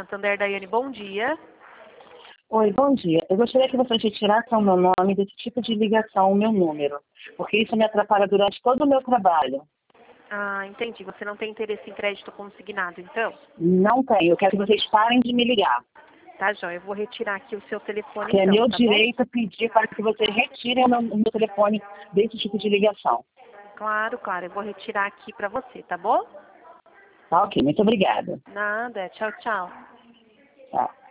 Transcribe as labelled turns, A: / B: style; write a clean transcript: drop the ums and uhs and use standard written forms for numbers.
A: Santander, Daiane, bom dia.
B: Oi, bom dia. Eu gostaria que vocês retirassem o meu nome desse tipo de ligação, o meu número, porque isso me atrapalha durante todo o meu trabalho.
A: Ah, entendi. Você não tem interesse em crédito consignado, então?
B: Não tenho. Eu quero que vocês parem de me ligar,
A: Tá, João. Eu vou retirar aqui o seu telefone,
B: porque é
A: então,
B: meu
A: tá bom?
B: direito pedir para que vocês retirem o meu telefone desse tipo de ligação.
A: Claro, claro. Eu vou retirar aqui pra você, tá bom?
B: Tá ok, muito obrigada.
A: Nada. Tchau, tchau.
B: Tá.